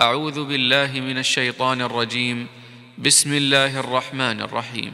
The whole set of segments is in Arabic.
أعوذ بالله من الشيطان الرجيم. بسم الله الرحمن الرحيم.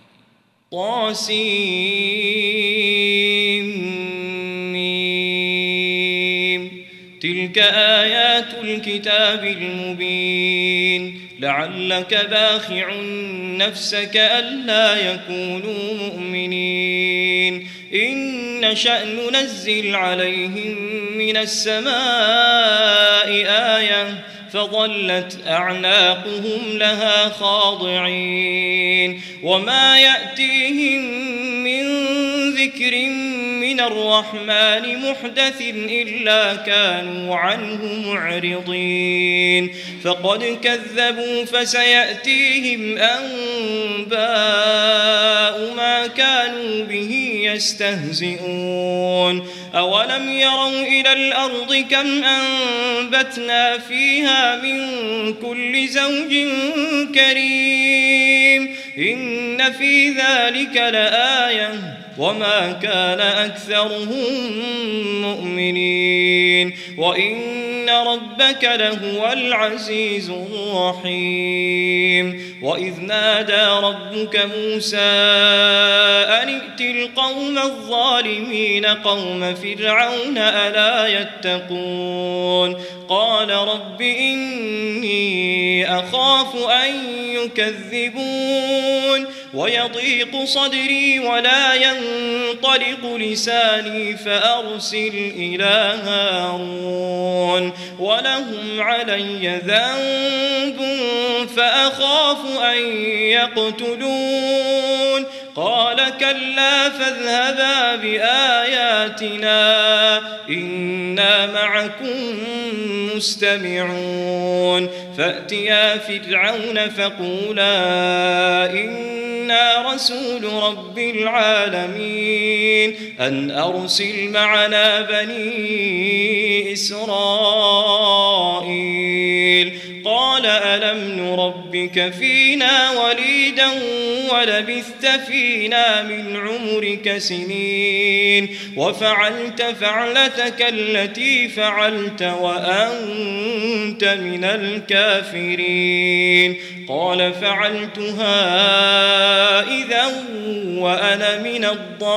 طاسيم. تلك آيات الكتاب المبين. لعلك باخع نفسك ألا يكونوا مؤمنين إن نشأ ننزل عليهم من السماء آية فظلت أعناقهم لها خاضعين وما يأتيهم من ذكر من الرحمن محدث إلا كانوا عنه معرضين فقد كذبوا فسيأتيهم أنباء ما كانوا به يستهزئون أولم يروا إلى الأرض كم أنبتنا فيها من كل زوج كريم إن في ذلك لآية وما كان أكثرهم مؤمنين وإن ربك لهو العزيز الرحيم وإذ نادى ربك موسى أن ائت القوم الظالمين قوم فرعون ألا يتقون قال رب إني أخاف أن يكذبون ويضيق صدري ولا ينطلق لساني فأرسل إلى هارون ولهم علي ذنب فأخاف أن يقتلون قال كلا فاذهبا بآياتنا إنا معكم مستمعون فأتيا فرعون فقولا إنا رسول رب العالمين أن أرسل معنا بني إسرائيل قال ألم نربك فينا وليدا ولبثت فينا من عمرك سنين وفعلت فعلتك التي فعلت وأنت من الكافرين قال فعلتها إذا وأنا من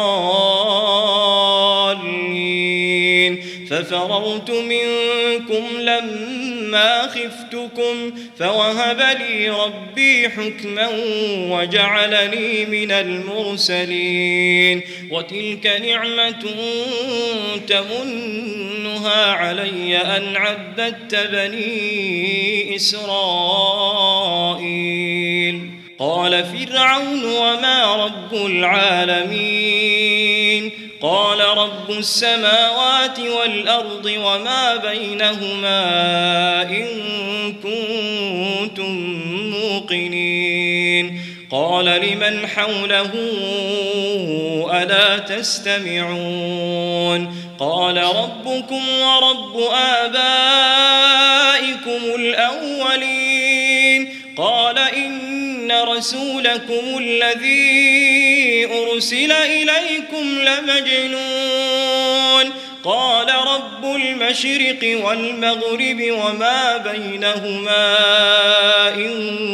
الضالين ففررت منكم لما خفتكم فوهب لي ربي حكما وجعلني من المرسلين وتلك نعمة تمنها علي أن عبدت بني إسرائيل قال فرعون وما رب العالمين قال رب السماوات والأرض وما بينهما إن كنتم موقنين قال لمن حوله ألا تستمعون قال ربكم ورب آبائكم الأولين قال إن رسولكم الذي أرسل إليكم لمجنون قال رب المشرق والمغرب وما بينهما إن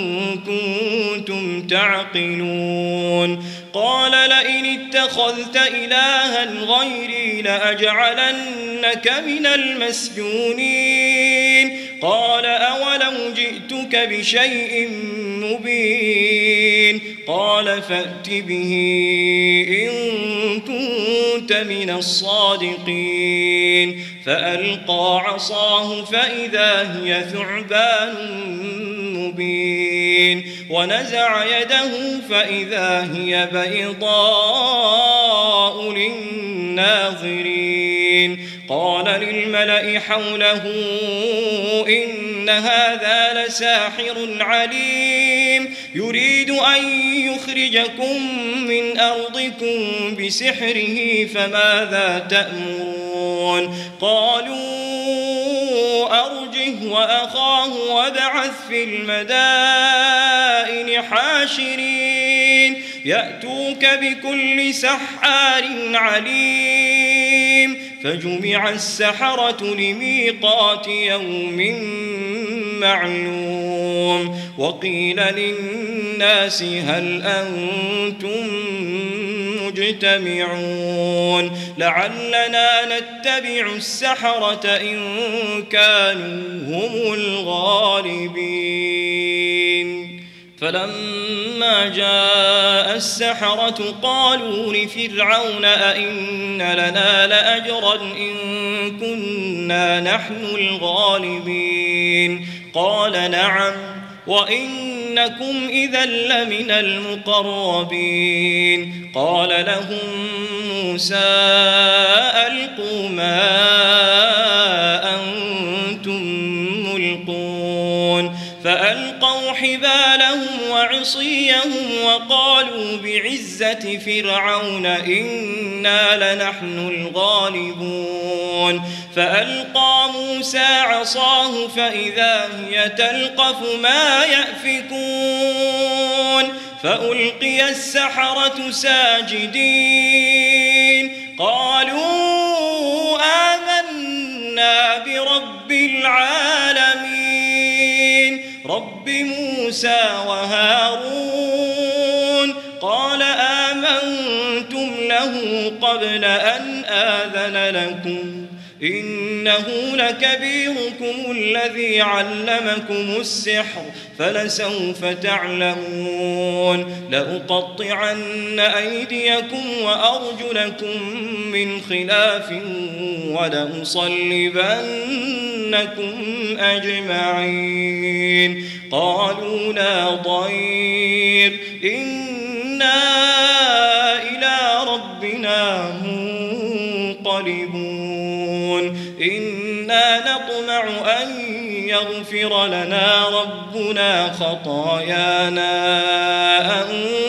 كنتم تعقلون قال لئن اتخذت إلها غيري لأجعلنك من المسجونين قال أولو جئتك بشيء مبين قال فأت به إن كنت من الصادقين فألقى عصاه فإذا هي ثعبان مبين ونزع يده فإذا هي بيضاء للناظرين قال للملأ حوله إن هذا لساحر عليم يريد أن يخرجكم من أرضكم بسحره فماذا تأمرون قالوا أرجه وأخاه وابعث في المدائن حاشرين يأتوك بكل سحار عليم فجمع السحرة لميقات يوم معلوم وقيل للناس هل أنتم مجتمعون لعلنا نتبع السحرة إن كانوا هم الغالبين فلما جاء السحرة قالوا لفرعون أئن لنا لأجرا إن كنا نحن الغالبين قال نعم وإنكم إذا لمن المقربين قال لهم موسى ألقوا ما أنتم ملقون فألقوا حبالهم وعصيهم وقالوا بعزة فرعون إنا لنحن الغالبون فألقى موسى عصاه فإذا هي تلقف ما يأفكون فألقي السحرة ساجدين قالوا آمنا برب العالمين رب موسى وهارون قال آمنتم له قبل أن آذن لكم إنه لكبيركم الذي علمكم السحر فلسوف تعلمون لأقطعن أيديكم وأرجلكم من خلاف ولأصلبنكم أجمعين قالوا لا ضير إنا إلى ربنا منقلبون إنا نطمع أن يغفر لنا ربنا خطايانا أن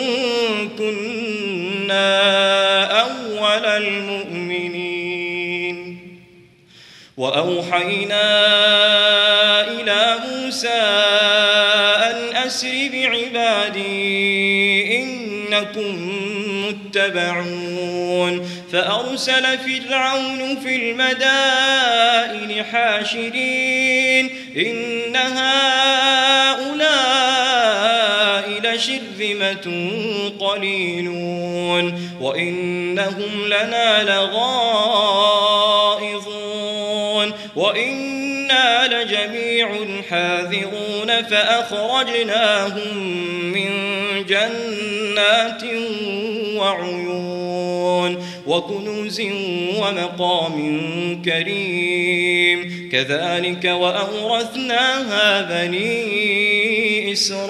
كنا أول المؤمنين وأوحينا إلى موسى أن أسر بعبادي إنكم متبعون فأرسل فرعون في المدائن حاشرين إن هؤلاء لشرذمة قليلون وإنهم لنا لغائظون وإنا لجميع حاذرون فأخرجناهم من جنات وعيون وكنوز ومقام كريم كذلك وأورثناها بني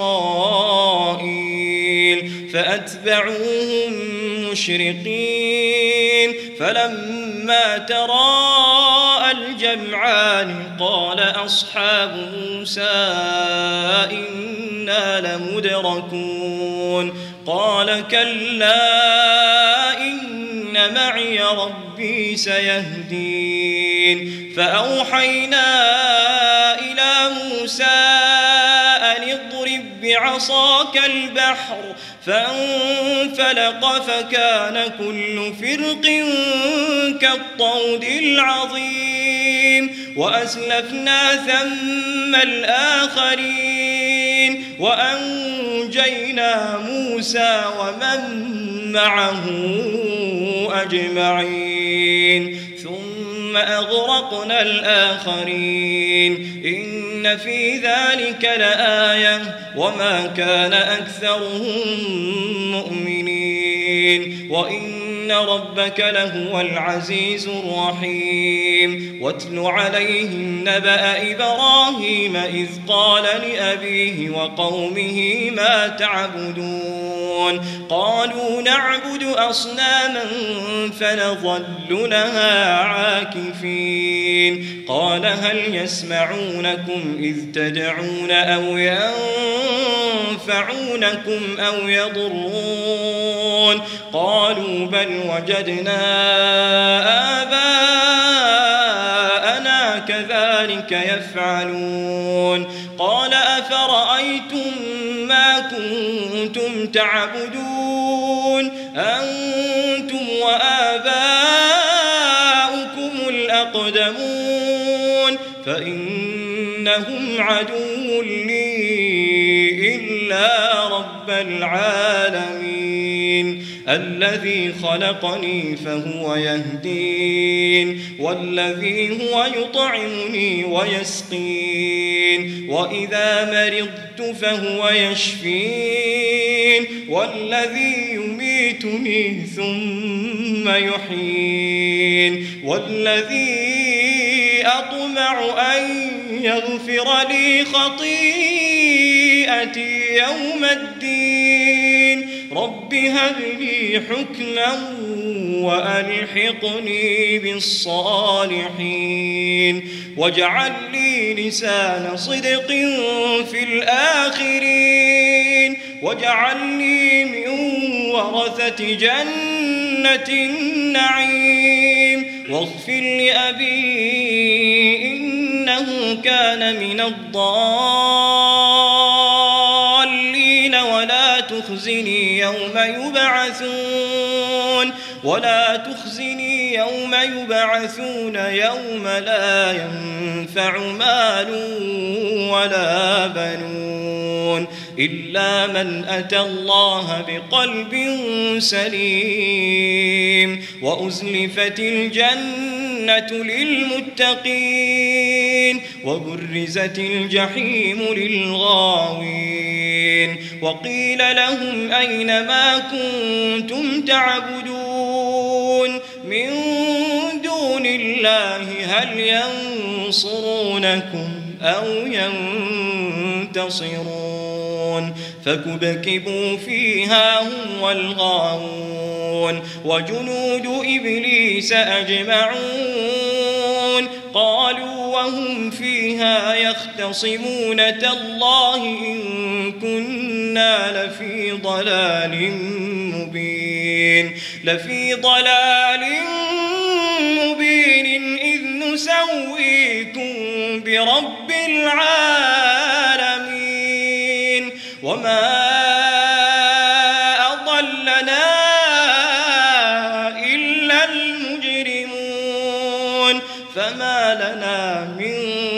إسرائيل فأتبعوهم مشرقين فلما تراءى الجمعان قال أصحاب موسى إنا لمدركون قال كلا إن معي ربي سيهدين فأوحينا إلى موسى أن اضرب بعصاك البحر فانفلق فكان كل فرق كالطود العظيم وأزلفنا ثم الآخرين وأنجينا موسى ومن معه أجمعين ثم أغرقنا الآخرين إن في ذلك لآية وما كان أكثرهم مؤمنين وإن ربك لهو العزيز الرحيم واتل عليهم نبأ إبراهيم إذ قال لأبيه وقومه ما تعبدون قالوا نعبد أصناما فنظل لها عاكفين قال هل يسمعونكم إذ تدعون أو ينفعونكم أو يضرون قالوا بل وجدنا آباءنا كذلك يفعلون قال أفرأيتم ما كنتم تعبدون أنتم وآباؤكم الأقدمون فإن إنهم عدو لي إلا رب العالمين الذي خلقني فهو يهدين والذي هو يطعمني ويسقين وإذا مرضت فهو يشفين والذي يميتني ثم يحيين والذي أطمع أن يغفر لي خطيئتي يوم الدين رب هب لي حكما وألحقني بالصالحين واجعل لي لسان صدق في الآخرين واجعلني من ورثة جنة النعيم واغفر لأبي إنه كان من الضالين ولا تخزني يوم يبعثون يوم لا ينفع مال ولا بنون إلا من أتى الله بقلب سليم وأزلفت الجنة للمتقين وبرزت الجحيم للغاوين وقيل لهم أين ما كنتم تعبدون من دون الله هل ينصرونكم أو ينتصرون فكبكبوا فيها هم والغاوون وجنود إبليس أجمعون قالوا وهم فيها يختصمون تالله إن كنا لفي ضلال مبين إذ نسويكم برب العالمين وما أضلنا إلا المجرمون فما لنا من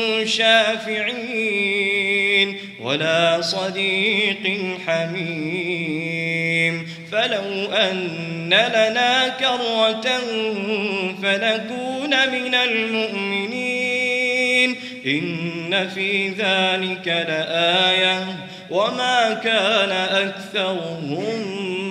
شافعين ولا صديق حميم فلو أن لنا كرة فنكون من المؤمنين إن في ذلك لآية وما كان أكثرهم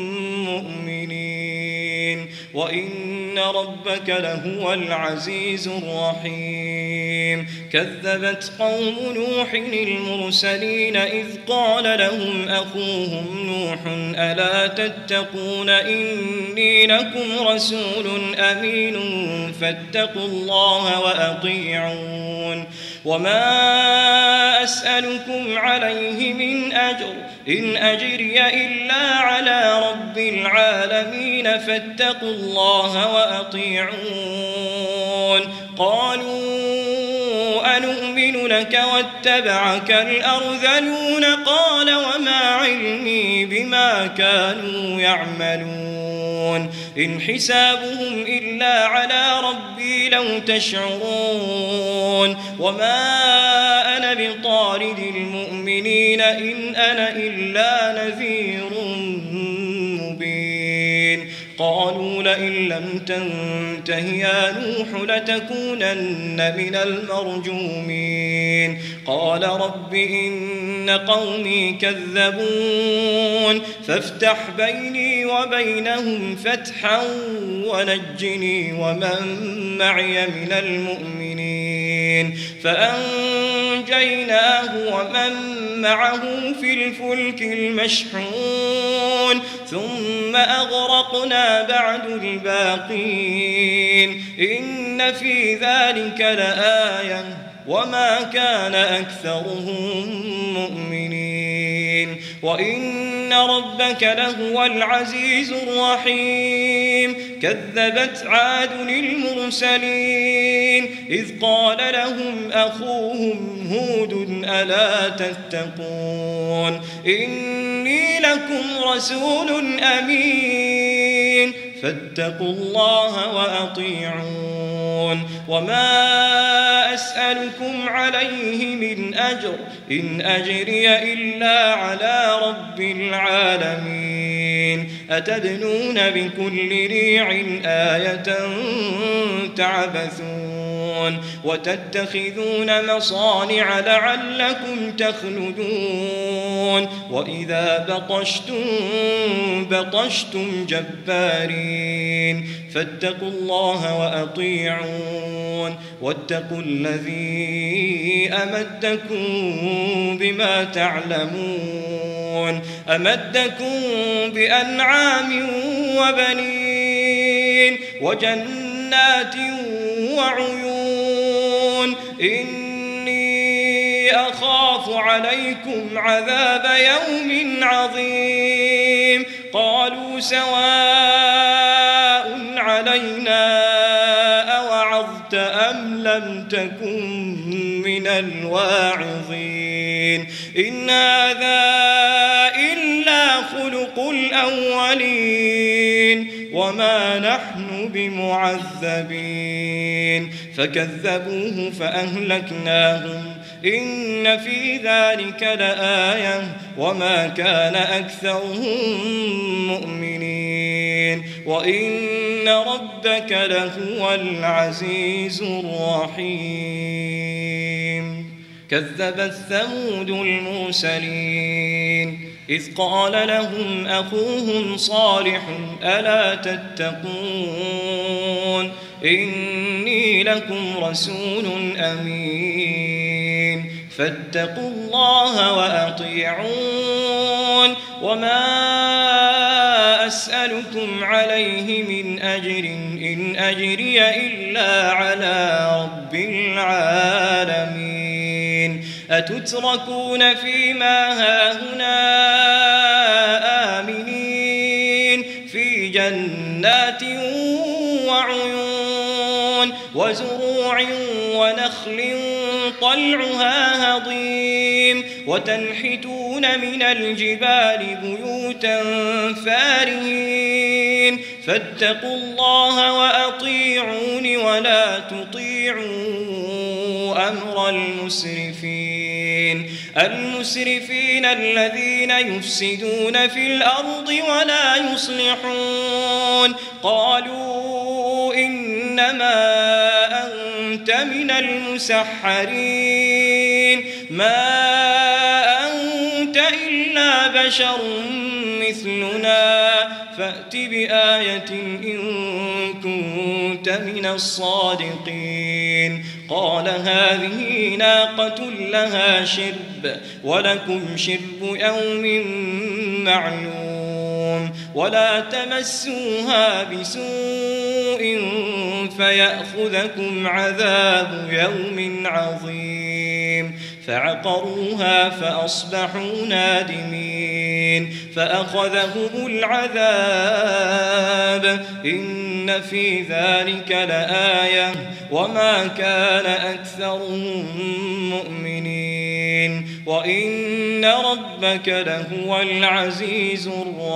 مؤمنين وإن ربك لهو العزيز الرحيم كذبت قوم نوح المرسلين إذ قال لهم أخوهم نوح ألا تتقون إني لكم رسول أمين فاتقوا الله وأطيعون وما أسألكم عليه من أجر إن أجري إلا على رب العالمين فاتقوا الله وأطيعون قالوا أنؤمن لك واتبعك الأرذلون قال وما علمي بما كانوا يعملون إن حسابهم إلا على ربي لو تشعرون وما أنا بطارد المؤمنين إن أنا إلا نذير مبين قالوا لئن لم تنته يا نوح لتكونن من المرجومين قال رب إن قومي كذبون فافتح بيني وبينهم فتحا ونجني ومن معي من المؤمنين فأنجيناه ومن معه في الفلك المشحون ثم أغرقنا بعد الباقين إن في ذلك لآية وما كان أكثرهم مؤمنين وإن ربك لهو العزيز الرحيم كذبت عاد المرسلين إذ قال لهم أخوهم هود ألا تتقون إني لكم رسول أمين فاتقوا الله وأطيعون وما أسألكم عليه من أجر إن أجري إلا على رب العالمين أتبنون بكل ريع آية تعبثون وتتخذون مصانع لعلكم تخلدون وإذا بطشتم جبارين فاتقوا الله وأطيعون واتقوا الذي أمدكم بما تعلمون أمدكم بأنعام وبنين وجنات وعيون إني أخاف عليكم عذاب يوم عظيم قالوا سواء علينا أوعظت أم لم تكن من الواعظين إن هذا إلا خلق الأولين وما نحن بمعذبين فكذبوه فأهلكناهم إن في ذلك لآية وما كان أكثرهم مؤمنين وإن ربك لهو العزيز الرحيم كذبت ثمود المرسلين إذ قال لهم أخوهم صالح ألا تتقون إني لكم رسول أمين فاتقوا الله وأطيعون وما أسألكم عليه من أجر إن أجري إلا على رب العالمين أتتركون فيما هاهنا آمنين في جنات وعيون وزروع ونخل طلعها هضيم وتنحتون من الجبال بيوتا فارهين فاتقوا الله وأطيعون ولا تطيعوا أمر المسرفين الذين يفسدون في الأرض ولا يصلحون قالوا إنما أنت من المسحرين ما أنت إلا بشر مثلنا فأت بآية إن كنت من الصادقين قال هذه ناقة لها شرب ولكم شرب يوم معلوم ولا تمسوها بسوء فيأخذكم عذاب يوم عظيم فعقروها فأصبحوا نادمين فأخذهم العذاب إن في ذلك لآية وما كان أكثرهم مؤمنين وإن ربك لهو العزيز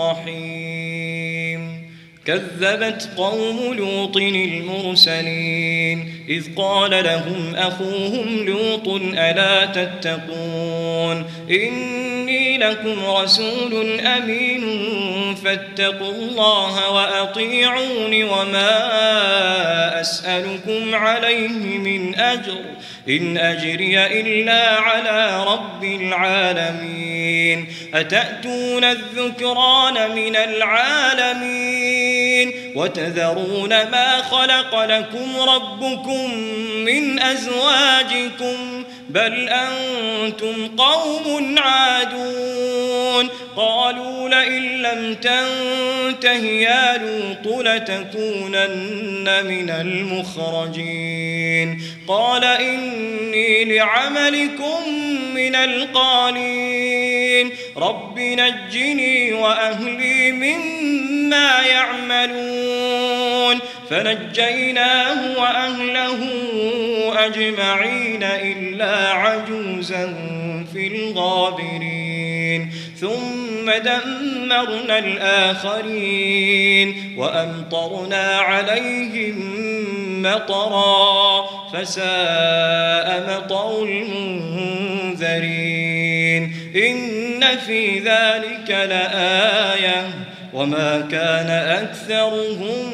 الرحيم كذبت قوم لوط المرسلين إذ قال لهم أخوهم لوط ألا تتقون إني لكم رسول أمين فاتقوا الله وأطيعون وما أسألكم عليه من أجر إن أجري إلا على رب العالمين أتأتون الذكران من العالمين وتذرون ما خلق لكم ربكم من أزواجكم بل أنتم قوم عادون قالوا لئن لم تنته يا لوط لتكونن من المخرجين قال إني لعملكم من القالين رب نجني وأهلي مما يعملون فنجيناه وأهله أجمعين إلا عجوزا في الغابرين ثم دمرنا الآخرين وأمطرنا عليهم مطرا فساء مطر المنذرين إن في ذلك لآية وما كان أكثرهم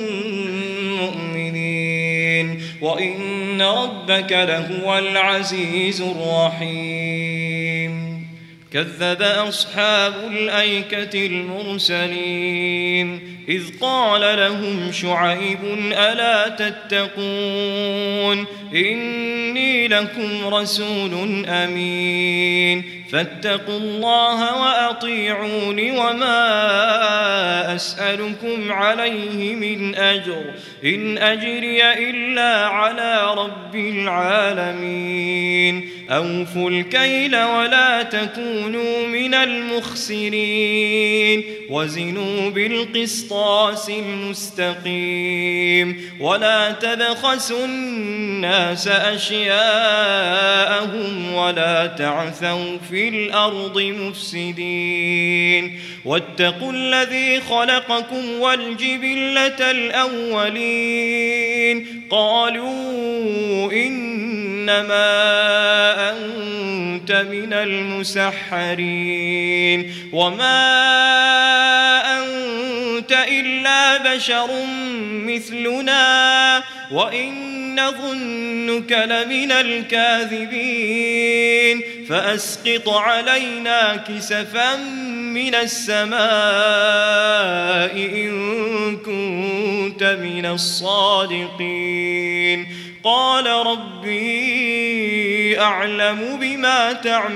مؤمنين وإن ربك لهو العزيز الرحيم كذب أصحاب الأيكة المرسلين إذ قال لهم شعيب ألا تتقون إني لكم رسول أمين فاتقوا الله وأطيعون وما أسألكم عليه من أجر إن أجري إلا على رب العالمين أوفوا الكيل ولا تكونوا من المخسرين وزنوا بالقسطاس المستقيم ولا تبخسوا الناس أشياءهم ولا تعثوا في الأرض مفسدين واتقوا الذي خلقكم والجبلة الأولين قالوا إنما أنت من المسحرين وما أنت إلا بشر مثلنا وإن نظنك لمن الكاذبين فأسقط علينا كسفا من السماء إن كنت من الصادقين قال ربي أعلم بما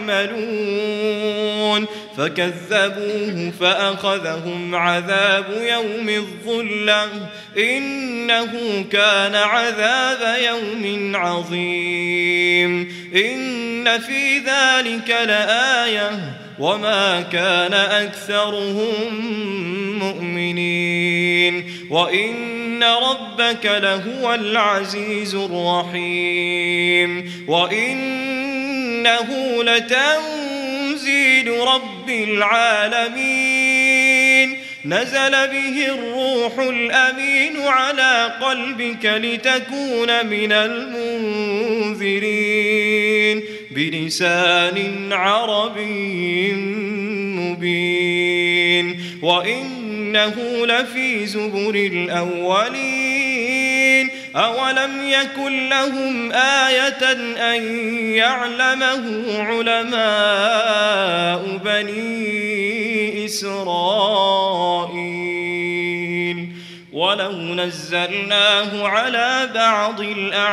تعملون فكذبوه فأخذهم عذاب يوم الظلة إنه كان عذاب يوم عظيم إن في ذلك لآية وما كان أكثرهم مؤمنين وإن ربك لهو العزيز الرحيم وإنه لتنزيل رب العالمين نزل به الروح الأمين على قلبك لتكون من المنذرين بلسان عربي مبين وإنه لفي زبر الأولين أولم يكن لهم آية أن يعلمه علماء بني إسرائيل ولو نزلناه على بعض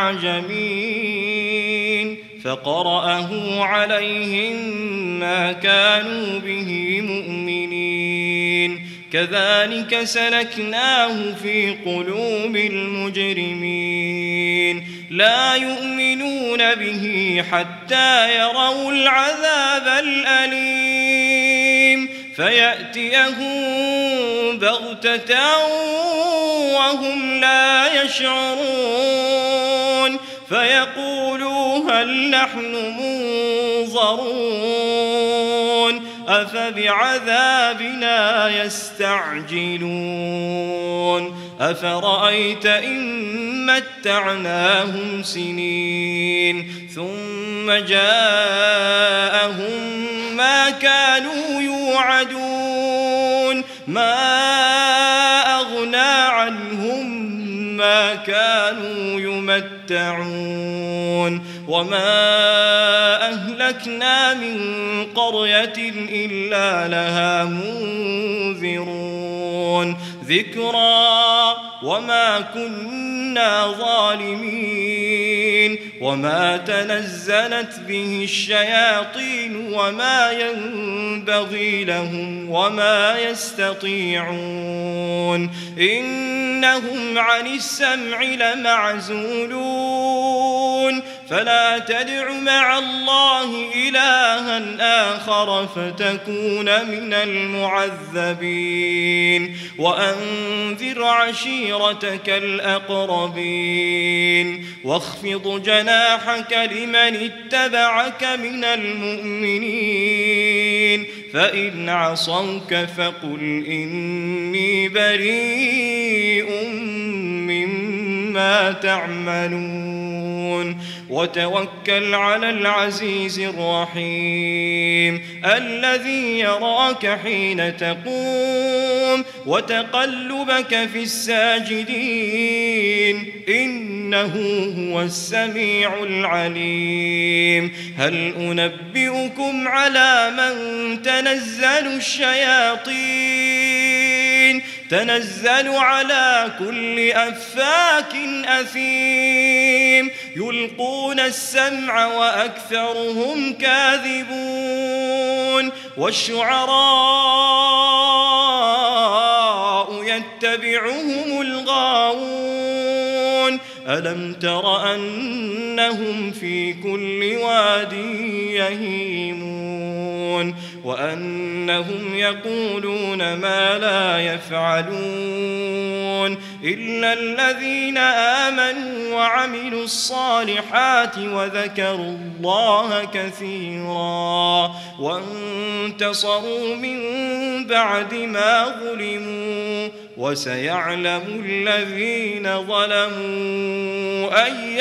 الأعجمين فقرأه عليهم ما كانوا به مؤمنين كذلك سلكناه في قلوب المجرمين لا يؤمنون به حتى يروا العذاب الأليم فيأتيهم بغتة وهم لا يشعرون فيقولوا هل نحن منظرون أفبعذابنا يستعجلون أفرأيت إن متعناهم سنين ثم جاءهم ما كانوا يوعدون ما أغنى عنهم ما كانوا يمتعون وما أهلكنا من قرية إلا لها منذرون ذكرى وما كنا ظالمين وما تنزلت به الشياطين وما ينبغي لهم وما يستطيعون إنهم عن السمع لمعزولون فلا تدع مع الله إلها آخر فتكون من المعذبين وأنذر عشيرتك الأقربين واخفض جناحك لمن اتبعك من المؤمنين فإن عصوك فقل إني بريء مما ما تعملون وتوكل على العزيز الرحيم الذي يراك حين تقوم وتقلبك في الساجدين إنه هو السميع العليم هل أنبئكم على من تنزل الشياطين تنزل على كل أفاك أثيم يلقون السمع وأكثرهم كاذبون والشعراء يتبعهم الغاوون ألم تر أنهم في كل واد يهيمون وأنهم يقولون ما لا يفعلون إلا الذين آمنوا وعملوا الصالحات وذكروا الله كثيرا وانتصروا من بعد ما ظلموا وسيعلم الذين ظلموا أي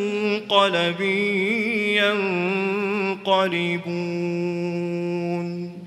منقلب ينقلبون.